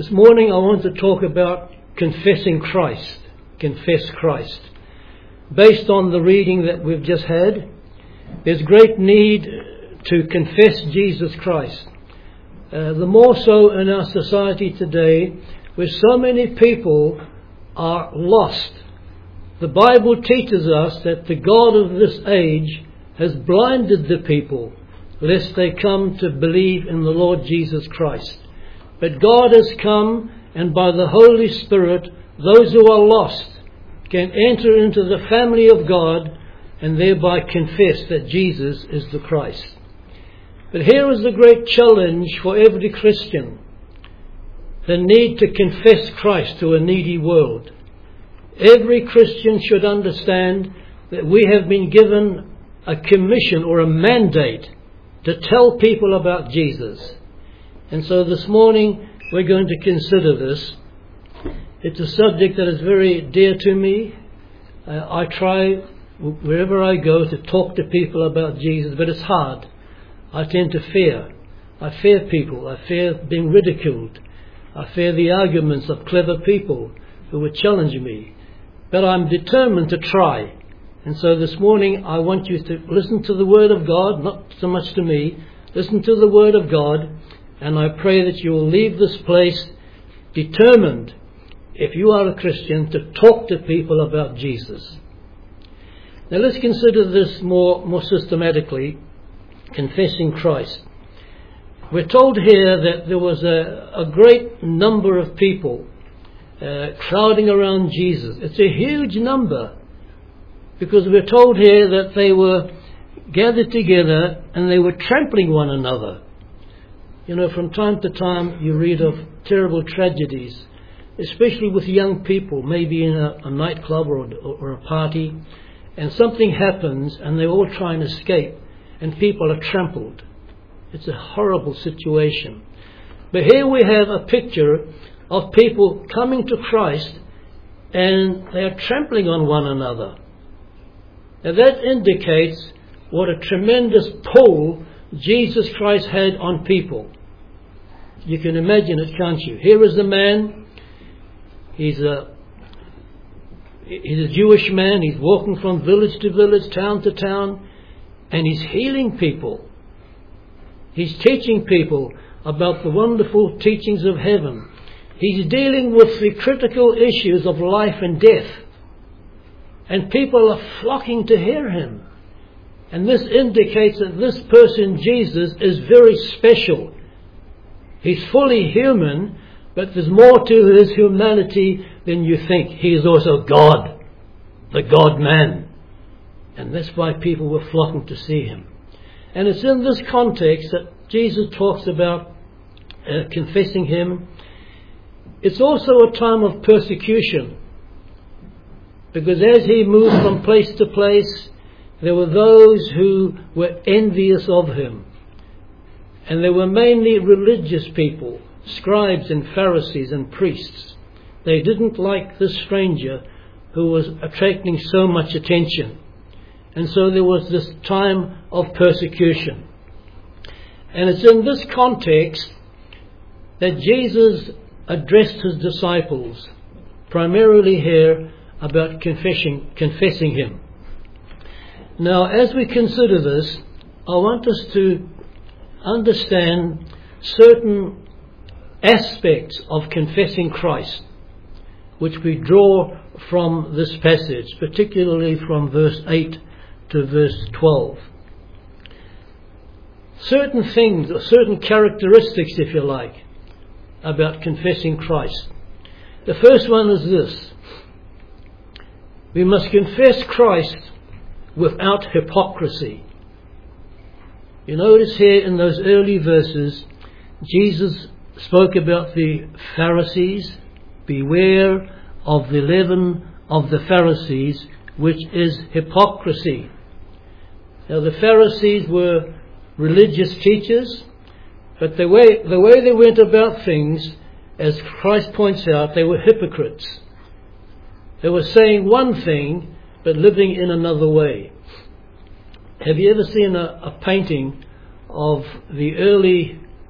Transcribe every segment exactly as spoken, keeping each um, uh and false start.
This morning I want to talk about confessing Christ. Confess Christ. Based on the reading that we've just had, there's great need to confess Jesus Christ. Uh, the more so in our society today, where so many people are lost. The Bible teaches us that the God of this age has blinded the people, lest they come to believe in the Lord Jesus Christ. But God has come, and by the Holy Spirit, those who are lost can enter into the family of God and thereby confess that Jesus is the Christ. But here is the great challenge for every Christian: the need to confess Christ to a needy world. Every Christian should understand that we have been given a commission or a mandate to tell people about Jesus. And so this morning we're going to consider this. It's a subject that is very dear to me. Uh, I try wherever I go to talk to people about Jesus, but it's hard. I tend to fear. I fear people. I fear being ridiculed. I fear the arguments of clever people who would challenge me. But I'm determined to try. And so this morning I want you to listen to the Word of God, not so much to me. Listen to the Word of God, and I pray that you will leave this place determined, if you are a Christian, to talk to people about Jesus. Now let's consider this more, more systematically, confessing Christ. We're told here that there was a, a great number of people uh, crowding around Jesus. It's a huge number, because we're told here that they were gathered together and they were trampling one another. You know, from time to time you read of terrible tragedies, especially with young people, maybe in a, a nightclub or, or a party, and something happens and they all try and escape and people are trampled. It's a horrible situation. But here we have a picture of people coming to Christ and they are trampling on one another. Now that indicates what a tremendous pull Jesus Christ had on people. You can imagine it, can't you? Here is a man, he's a, he's a Jewish man, he's walking from village to village, town to town, and he's healing people. He's teaching people about the wonderful teachings of heaven. He's dealing with the critical issues of life and death. And people are flocking to hear him. And this indicates that this person, Jesus, is very special. He's fully human, but there's more to his humanity than you think. He is also God, the God-man. And that's why people were flocking to see him. And it's in this context that Jesus talks about uh, confessing him. It's also a time of persecution, because as he moved from place to place, there were those who were envious of him. And they were mainly religious people, scribes and Pharisees and priests. They didn't like this stranger who was attracting so much attention. And so there was this time of persecution. And it's in this context that Jesus addressed his disciples, primarily here, about confessing, confessing him. Now, as we consider this, I want us to understand certain aspects of confessing Christ, which we draw from this passage, particularly from verse eight to verse twelve. Certain things, or certain characteristics, if you like, about confessing Christ. The first one is this: we must confess Christ without hypocrisy. You notice here in those early verses, Jesus spoke about the Pharisees. Beware of the leaven of the Pharisees, which is hypocrisy. Now the Pharisees were religious teachers, but the way, the way they went about things, as Christ points out, they were hypocrites. They were saying one thing, but living in another way. Have you ever seen a, a painting of the early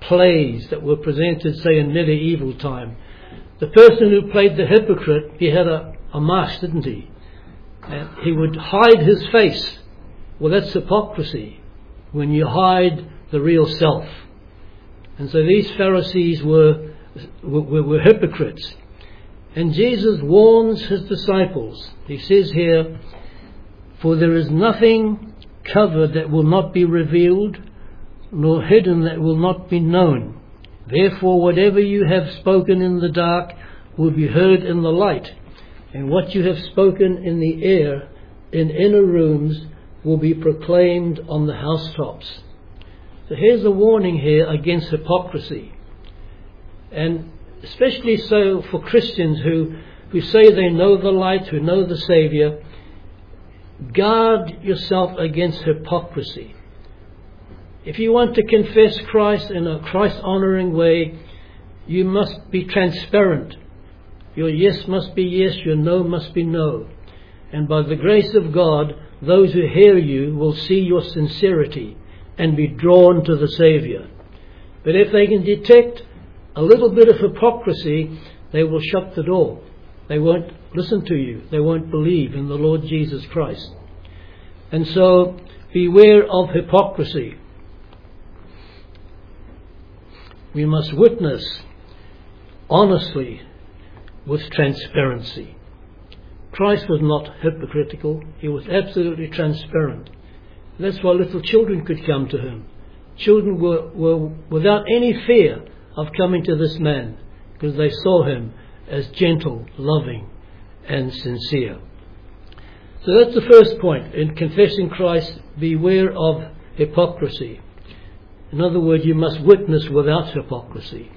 plays that were presented, say, in medieval time. The person who played the hypocrite, he had a, a mask, didn't he? And he would hide his face. Well, that's hypocrisy, when you hide the real self. And so these Pharisees were, were, were hypocrites. And Jesus warns his disciples. He says here, "For there is nothing covered that will not be revealed, nor hidden that will not be known. Therefore, whatever you have spoken in the dark will be heard in the light, and what you have spoken in the air, in inner rooms, will be proclaimed on the housetops." So here's a warning here against hypocrisy. And especially so for Christians who, who say they know the light, who know the Saviour. Guard yourself against hypocrisy. If you want to confess Christ in a Christ-honouring way, you must be transparent. Your yes must be yes, your no must be no. And by the grace of God, those who hear you will see your sincerity and be drawn to the Saviour. But if they can detect a little bit of hypocrisy, they will shut the door. They won't listen to you. They won't believe in the Lord Jesus Christ. And so, beware of hypocrisy. We must witness honestly with transparency. Christ was not hypocritical. He was absolutely transparent. That's why little children could come to him. Children were, were without any fear of coming to this man, because they saw him as gentle, loving, and sincere. So that's the first point. In confessing Christ, beware of hypocrisy. In other words, you must witness without hypocrisy.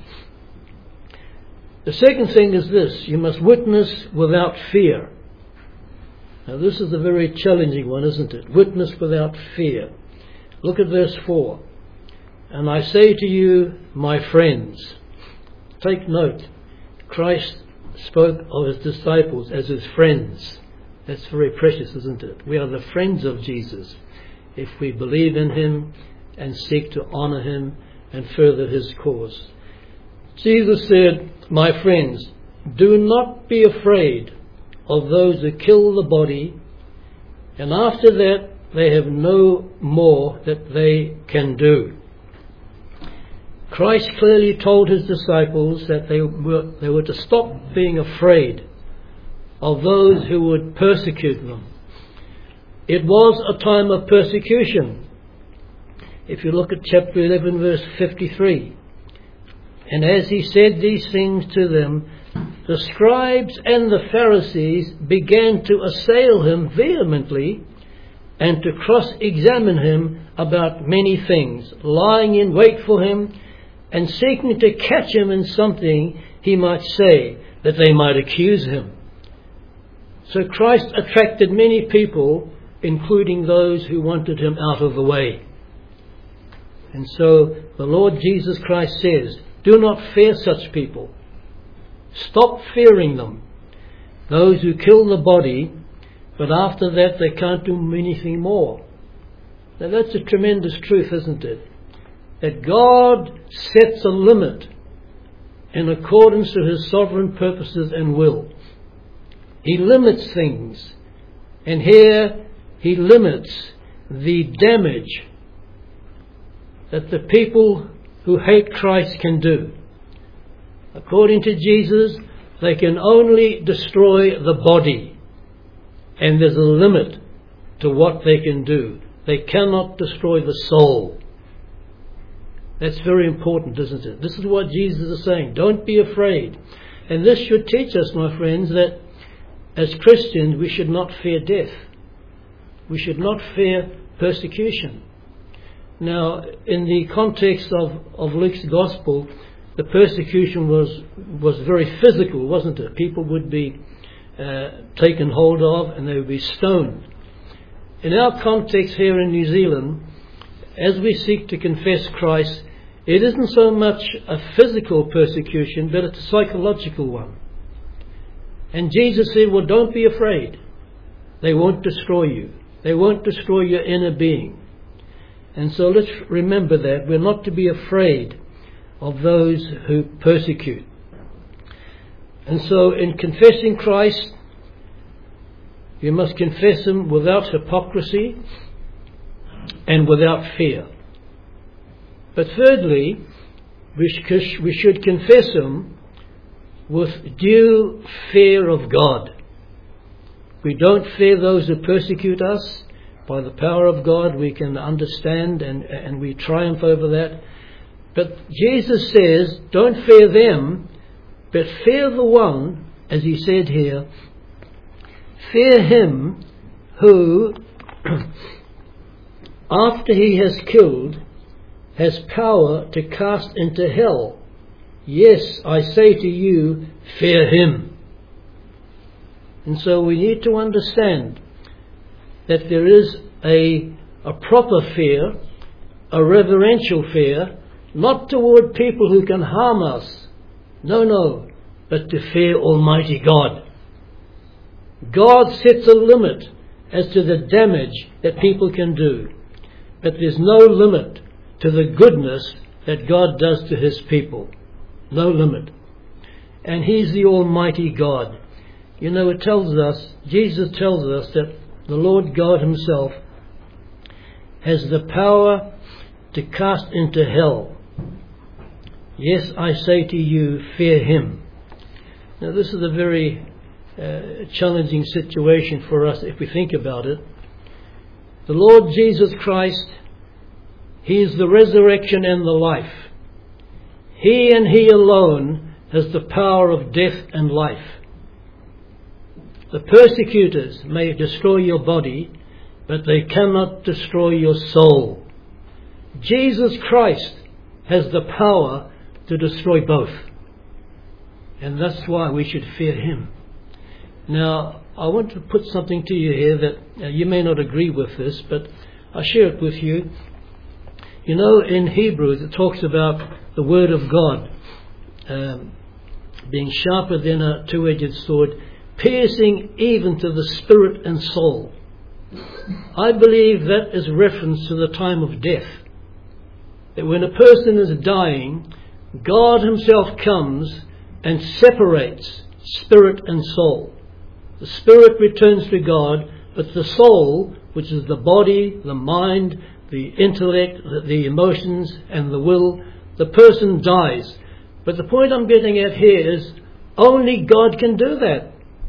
The second thing is this: you must witness without fear. Now this is a very challenging one, isn't it? Witness without fear. Look at verse four. "And I say to you, my friends," take note, Christ spoke of his disciples as his friends. That's very precious, isn't it? We are the friends of Jesus if we believe in him and seek to honour him and further his cause. Jesus said, "My friends, do not be afraid of those who kill the body, and after that they have no more that they can do." Christ clearly told his disciples that they were, they were to stop being afraid of those who would persecute them. It was a time of persecution. If you look at chapter eleven, verse fifty-three. "And as he said these things to them, the scribes and the Pharisees began to assail him vehemently and to cross-examine him about many things, lying in wait for him and seeking to catch him in something he might say, that they might accuse him." So Christ attracted many people, including those who wanted him out of the way. And so the Lord Jesus Christ says, do not fear such people. Stop fearing them. Those who kill the body, but after that they can't do anything more. Now that's a tremendous truth, isn't it? That God sets a limit in accordance to his sovereign purposes and will. He limits things. And here he limits the damage that the people who hate Christ can do. According to Jesus, they can only destroy the body. And there's a limit to what they can do. They cannot destroy the soul. That's very important, isn't it? This is what Jesus is saying. Don't be afraid. And this should teach us, my friends, that as Christians we should not fear death. We should not fear persecution. Now, in the context of, of Luke's Gospel, the persecution was was very physical, wasn't it? People would be uh, taken hold of and they would be stoned. In our context here in New Zealand, as we seek to confess Christ, it isn't so much a physical persecution, but it's a psychological one. And Jesus said, well, don't be afraid. They won't destroy you. They won't destroy your inner being. And so let's remember that. We're not to be afraid of those who persecute. And so in confessing Christ, you must confess Him without hypocrisy and without fear. But thirdly, we sh- we should confess Him with due fear of God. We don't fear those who persecute us. By the power of God we can understand and, and we triumph over that. But Jesus says, don't fear them, but fear the one, as He said here, fear Him who, after He has killed, has power to cast into hell. Yes, I say to you, fear Him. And so we need to understand that there is a, a proper fear, a reverential fear, not toward people who can harm us. No, no, but to fear Almighty God. God sets a limit as to the damage that people can do, but there's no limit to the goodness that God does to His people. No limit. And He's the Almighty God. You know, it tells us, Jesus tells us that the Lord God Himself has the power to cast into hell. Yes, I say to you, fear Him. Now this is a very uh, challenging situation for us if we think about it. The Lord Jesus Christ, He is the resurrection and the life. He and He alone has the power of death and life. The persecutors may destroy your body, but they cannot destroy your soul. Jesus Christ has the power to destroy both. And that's why we should fear Him. Now, I want to put something to you here that uh, you may not agree with this, but I'll share it with you. You know, in Hebrews it talks about the Word of God um, being sharper than a two-edged sword, piercing even to the spirit and soul. I believe that is reference to the time of death. That when a person is dying, God Himself comes and separates spirit and soul. The spirit returns to God, but the soul, which is the body, the mind, the intellect, the emotions and the will, the person dies. But the point I'm getting at here is only God can do that.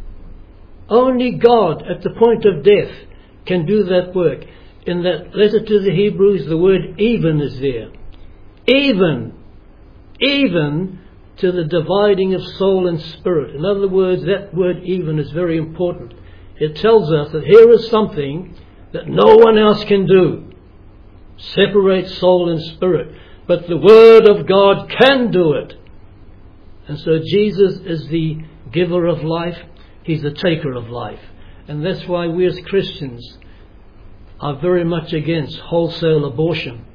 Only God at the point of death can do that work. In that letter to the Hebrews, the word even is there. Even. Even to the dividing of soul and spirit. In other words, that word even is very important. It tells us that here is something that no one else can do. Separate soul and spirit. But the Word of God can do it. And so Jesus is the giver of life. He's the taker of life. And that's why we as Christians are very much against wholesale abortion.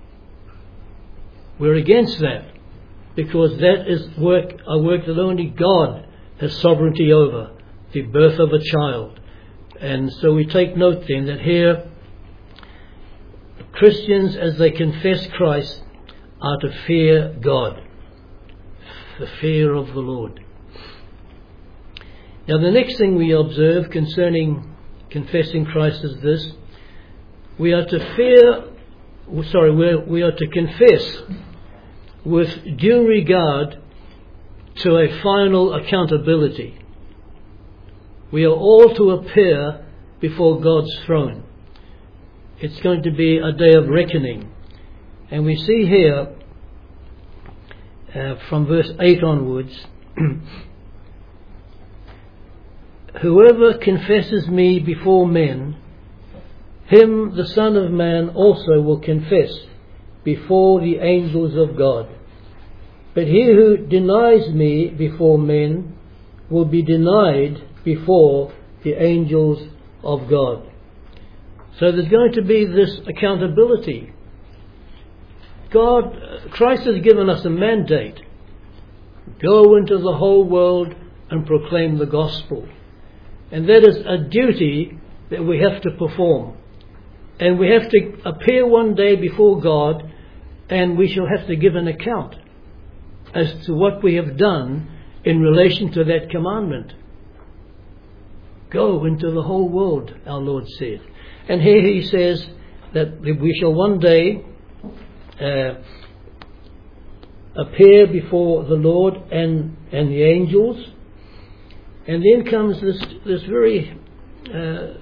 We're against that because that is work, a work that only God has sovereignty over, the birth of a child. And so we take note then that here Christians, as they confess Christ, are to fear God, the fear of the Lord. Now the next thing we observe concerning confessing Christ is this: we are to fear, sorry, we are, we are to confess with due regard to a final accountability. We are all to appear before God's throne. It's going to be a day of reckoning. And we see here, uh, from verse eight onwards, whoever confesses me before men, him the Son of Man also will confess before the angels of God. But he who denies me before men will be denied before the angels of God. So there's going to be this accountability. God, Christ has given us a mandate. Go into the whole world and proclaim the gospel. And that is a duty that we have to perform. And we have to appear one day before God, and we shall have to give an account. as to what we have done in relation to that commandment. Go into the whole world, our Lord said. And here he says that we shall one day uh, appear before the Lord and, and the angels. And then comes this, this very uh,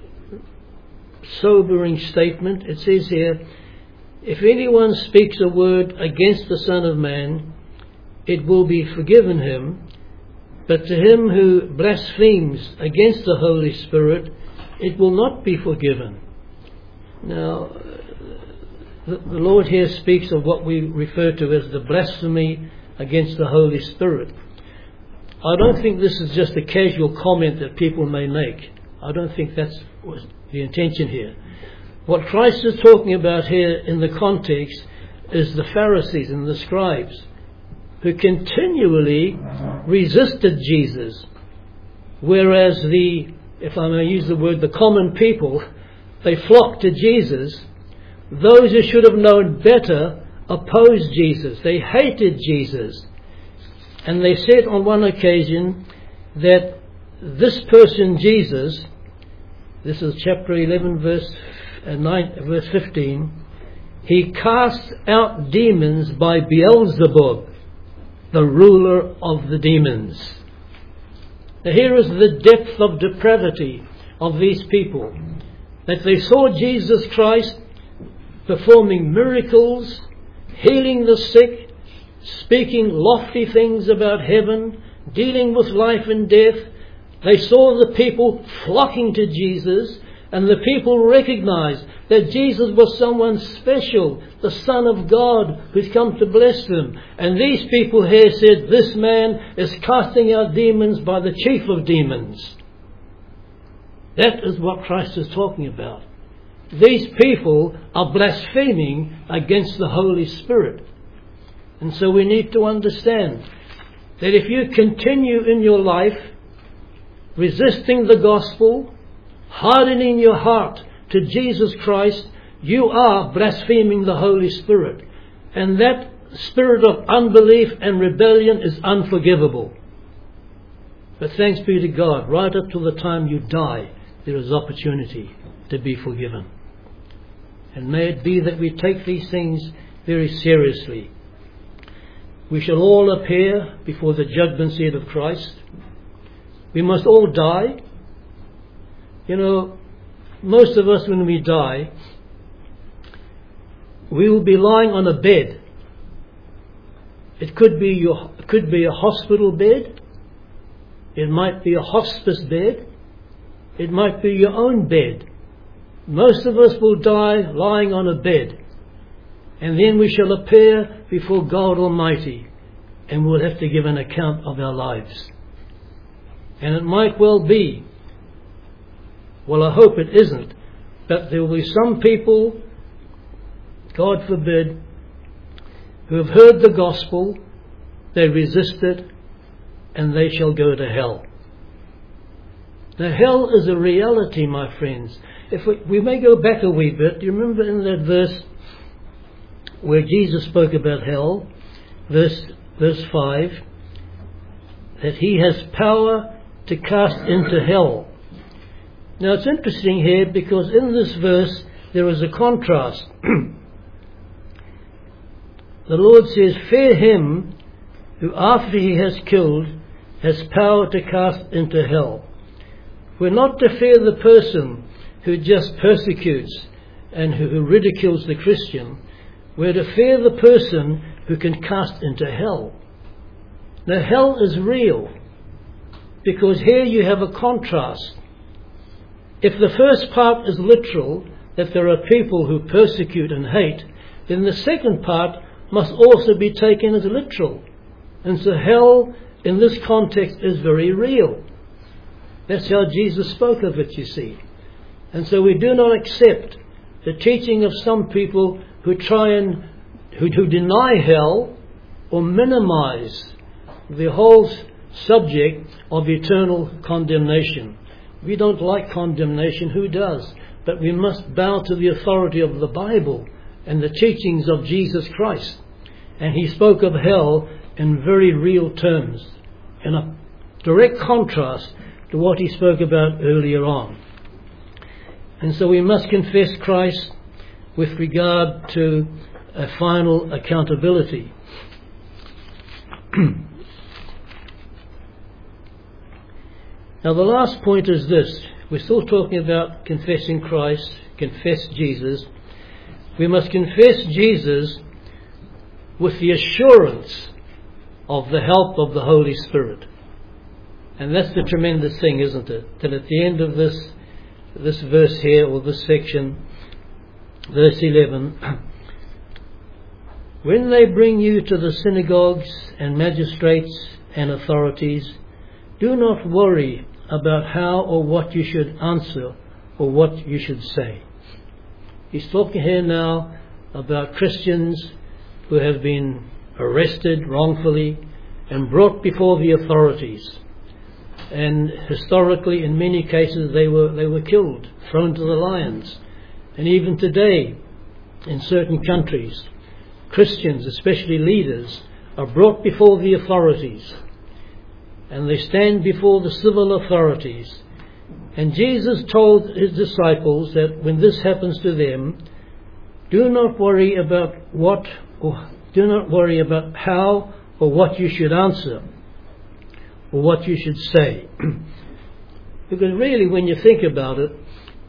sobering statement. It says here, if anyone speaks a word against the Son of Man, it will be forgiven him. But to him who blasphemes against the Holy Spirit, it will not be forgiven. Now, the, the Lord here speaks of what we refer to as the blasphemy against the Holy Spirit. I don't think this is just a casual comment that people may make. I don't think that's was the intention here. What Christ is talking about here in the context is the Pharisees and the scribes, who continually resisted Jesus, whereas the, if I may use the word, the common people, they flocked to Jesus. Those who should have known better opposed Jesus. They hated Jesus. And they said on one occasion that this person, Jesus, this is chapter eleven, verse, uh, nine, verse fifteen, he casts out demons by Beelzebub, the ruler of the demons. Now here is the depth of depravity of these people, that they saw Jesus Christ performing miracles, healing the sick, speaking lofty things about heaven, dealing with life and death. They saw the people flocking to Jesus, and the people recognized that Jesus was someone special, the Son of God who's come to bless them. And these people here said, this man is casting out demons by the chief of demons. That is what Christ is talking about. These people are blaspheming against the Holy Spirit. And so we need to understand that if you continue in your life resisting the gospel, hardening your heart to Jesus Christ, you are blaspheming the Holy Spirit. And that spirit of unbelief and rebellion is unforgivable. But thanks be to God, right up to the time you die, there is opportunity to be forgiven. And may it be that we take these things very seriously. We shall all appear before the judgment seat of Christ. We must all die. You know, most of us, when we die, we will be lying on a bed. It could be your, it could be a hospital bed. It might be a hospice bed. It might be your own bed. Most of us will die lying on a bed. And then we shall appear before God Almighty, and we'll have to give an account of our lives. And it might well be, well, I hope it isn't, but there will be some people, God forbid, who have heard the gospel, they resist it, and they shall go to hell. Now, hell is a reality, my friends. If we, we may go back a wee bit, do you remember in that verse where Jesus spoke about hell, verse, verse five, that he has power to cast into hell. Now it's interesting here because in this verse there is a contrast. The Lord says, fear him who after he has killed has power to cast into hell. We're not to fear the person who just persecutes and who, who ridicules the Christian. We're to fear the person who can cast into hell. Now hell is real, because here you have a contrast. If the first part is literal, that there are people who persecute and hate, then the second part must also be taken as literal. And so hell in this context is very real. That's how Jesus spoke of it, you see. And so we do not accept the teaching of some people who try and who, who deny hell or minimize the whole subject of eternal condemnation. We don't like condemnation, who does? But we must bow to the authority of the Bible and the teachings of Jesus Christ. And he spoke of hell in very real terms, in a direct contrast to what he spoke about earlier on. And so we must confess Christ with regard to a final accountability. Now the last point is this. We're still talking about confessing Christ, confess Jesus. We must confess Jesus with the assurance of the help of the Holy Spirit. And that's the tremendous thing, isn't it? That at the end of this this verse here, or this section, verse eleven, when they bring you to the synagogues and magistrates and authorities, do not worry about how or what you should answer or what you should say. He's talking here now about Christians who have been arrested wrongfully and brought before the authorities. And historically, in many cases, they were they were killed, thrown to the lions. And even today, in certain countries, Christians, especially leaders, are brought before the authorities. And they stand before the civil authorities. And Jesus told his disciples that when this happens to them, do not worry about what, or do not worry about how or what you should answer, or what you should say. Because really, when you think about it,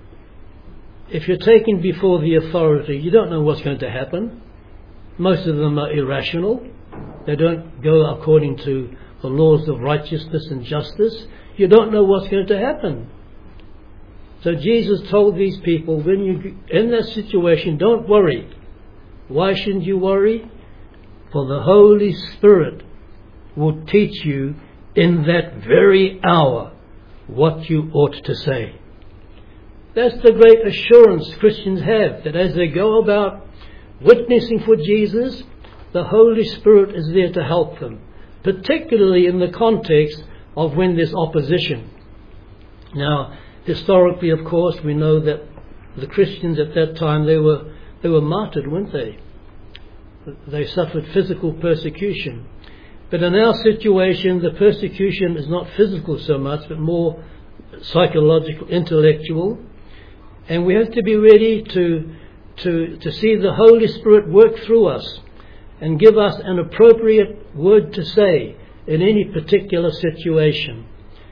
if you're taken before the authority, you don't know what's going to happen. Most of them are irrational. They don't go according to the laws of righteousness and justice. You don't know what's going to happen. So Jesus told these people, when you're in that situation, don't worry. Why shouldn't you worry? For the Holy Spirit will teach you in that very hour what you ought to say. That's the great assurance Christians have, that as they go about witnessing for Jesus, the Holy Spirit is there to help them, particularly in the context of when there's opposition. Now, historically, of course, we know that the Christians at that time, they were they were martyred, weren't they? They suffered physical persecution. But in our situation, the persecution is not physical so much, but more psychological, intellectual. And we have to be ready to, to, to see the Holy Spirit work through us and give us an appropriate word to say in any particular situation.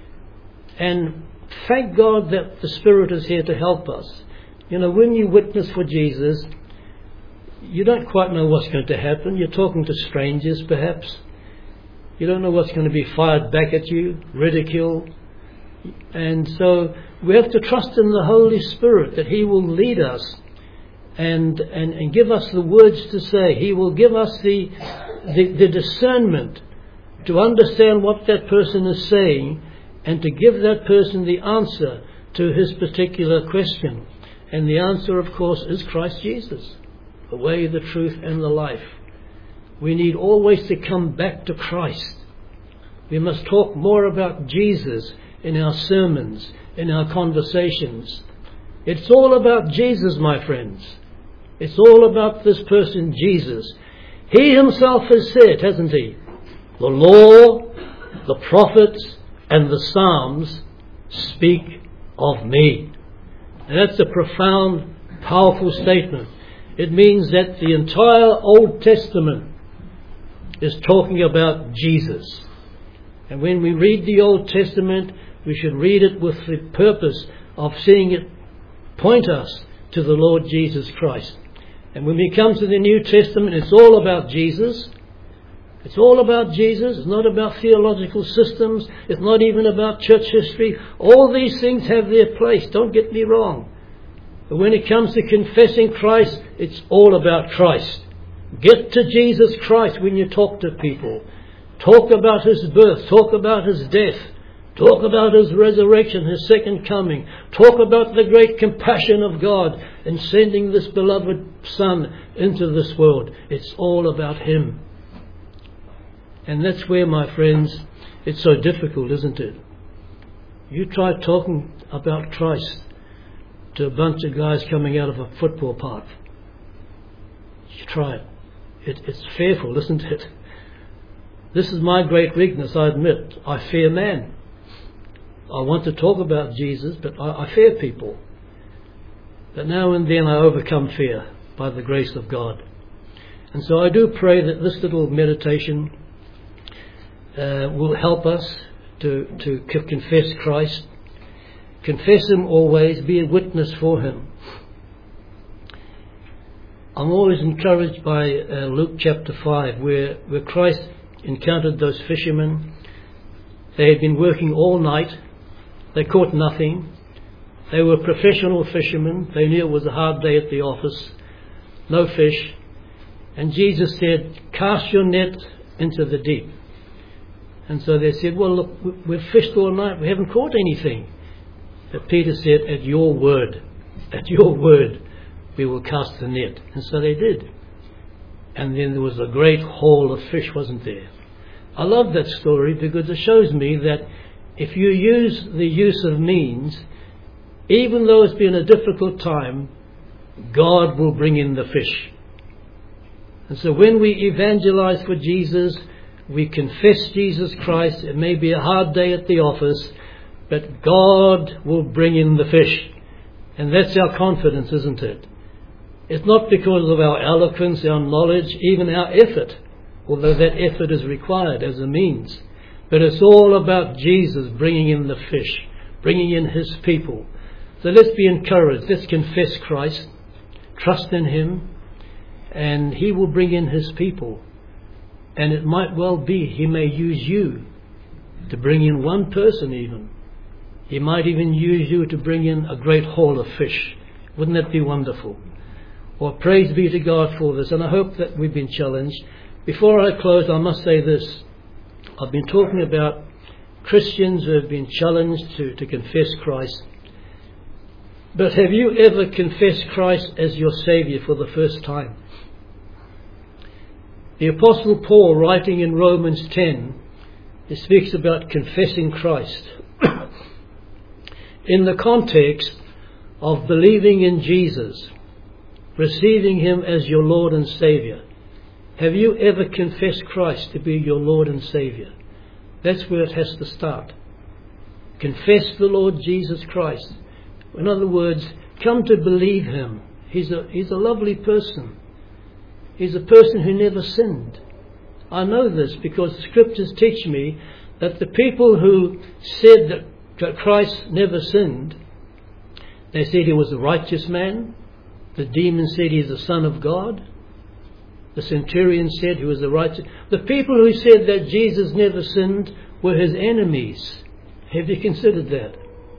And thank God that the Spirit is here to help us. You know, when you witness for Jesus, you don't quite know what's going to happen. You're talking to strangers, perhaps. You don't know what's going to be fired back at you, ridiculed. And so we have to trust in the Holy Spirit that He will lead us and, and, and give us the words to say. He will give us the, the, the discernment to understand what that person is saying and to give that person the answer to his particular question. And the answer, of course, is Christ Jesus, the way, the truth, and the life. We need always to come back to Christ. We must talk more about Jesus in our sermons, in our conversations. It's all about Jesus, my friends. It's all about this person, Jesus. He himself has said, hasn't he? The law, the prophets, and the Psalms speak of me. And that's a profound, powerful statement. It means that the entire Old Testament is talking about Jesus. And when we read the Old Testament, we should read it with the purpose of seeing it point us to the Lord Jesus Christ. And when we come to the New Testament, it's all about Jesus. It's all about Jesus. It's not about theological systems. It's not even about church history. All these things have their place. Don't get me wrong. But when it comes to confessing Christ, it's all about Christ. Get to Jesus Christ when you talk to people. Talk about His birth. Talk about His death. Talk about His resurrection, His second coming. Talk about the great compassion of God in sending this beloved Son into this world. It's all about Him. And that's where, my friends, it's so difficult, isn't it? You try talking about Christ to a bunch of guys coming out of a football park. You try it. it it's fearful, isn't it? This is my great weakness, I admit. I fear man. I want to talk about Jesus, but I, I fear people. But now and then I overcome fear by the grace of God. And so I do pray that this little meditation uh, will help us to, to confess Christ. Confess Him always, be a witness for Him. I'm always encouraged by uh, Luke chapter five, where, where Christ encountered those fishermen. They had been working all night. They caught nothing. They were professional fishermen. They knew it was a hard day at the office. No fish. And Jesus said, cast your net into the deep. And so they said, well, look, we've fished all night. We haven't caught anything. But Peter said, at your word, at your word, we will cast the net. And so they did. And then there was a great haul of fish, wasn't there? I love that story because it shows me that if you use the use of means, even though it's been a difficult time, God will bring in the fish. And so when we evangelize for Jesus, we confess Jesus Christ. It may be a hard day at the office, but God will bring in the fish. And that's our confidence, isn't it? It's not because of our eloquence, our knowledge, even our effort, although that effort is required as a means. But it's all about Jesus bringing in the fish, bringing in His people. So let's be encouraged. Let's confess Christ, trust in Him, and He will bring in His people. And it might well be He may use you to bring in one person even. He might even use you to bring in a great haul of fish. Wouldn't that be wonderful? Well, praise be to God for this, and I hope that we've been challenged. Before I close, I must say this. I've been talking about Christians who have been challenged to, to confess Christ. But have you ever confessed Christ as your Saviour for the first time? The Apostle Paul, writing in Romans ten, he speaks about confessing Christ in the context of believing in Jesus, receiving Him as your Lord and Saviour. Have you ever confessed Christ to be your Lord and Saviour? That's where it has to start. Confess the Lord Jesus Christ. In other words, come to believe Him. He's a, he's a lovely person. He's a person who never sinned. I know this because the Scriptures teach me that the people who said that Christ never sinned, they said He was a righteous man. The demon said He's the Son of God. The centurion said He was the righteous. The people who said that Jesus never sinned were His enemies. Have you considered that?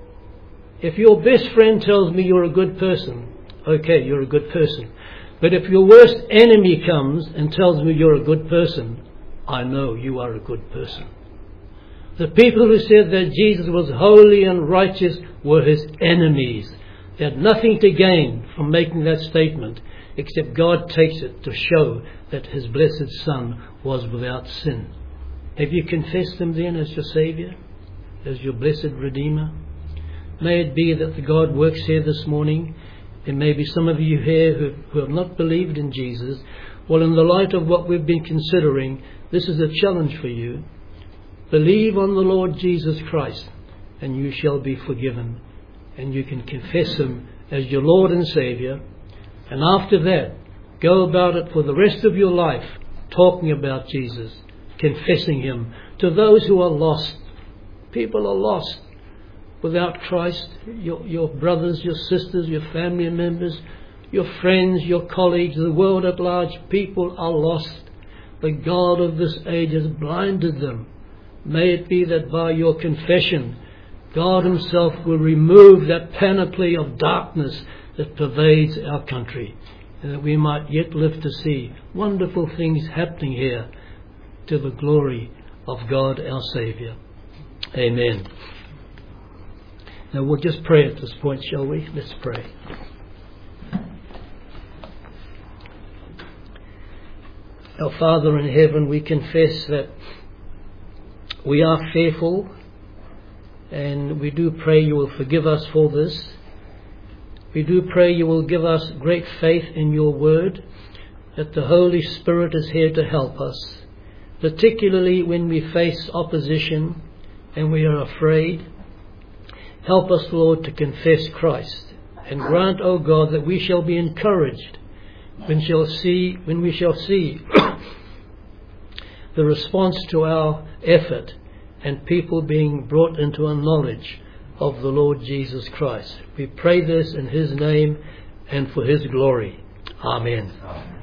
If your best friend tells me you're a good person, okay, you're a good person. But if your worst enemy comes and tells me you're a good person, I know you are a good person. The people who said that Jesus was holy and righteous were His enemies. They had nothing to gain from making that statement, except God takes it to show that His blessed Son was without sin. Have you confessed Him then as your Saviour, as your blessed Redeemer? May it be that the God works here this morning. There may be some of you here who, who have not believed in Jesus. Well, in the light of what we've been considering, this is a challenge for you. Believe on the Lord Jesus Christ, and you shall be forgiven. And you can confess Him as your Lord and Saviour. And after that, go about it for the rest of your life, talking about Jesus, confessing Him to those who are lost. People are lost without Christ. Your, your brothers, your sisters, your family members, your friends, your colleagues, the world at large, people are lost. The God of this age has blinded them. May it be that by your confession, God Himself will remove that panoply of darkness that pervades our country, and that we might yet live to see wonderful things happening here to the glory of God our Saviour. Amen. Now we'll just pray at this point, shall we? Let's pray. Our Father in heaven, we confess that we are fearful, and we do pray you will forgive us for this. We do pray you will give us great faith in your word, that the Holy Spirit is here to help us. particularly when we face opposition and we are afraid. Help us, Lord, to confess Christ, and grant, O God, that we shall be encouraged when shall see when we shall see the response to our effort and people being brought into a knowledge of the Lord Jesus Christ. We pray this in His name and for His glory. Amen.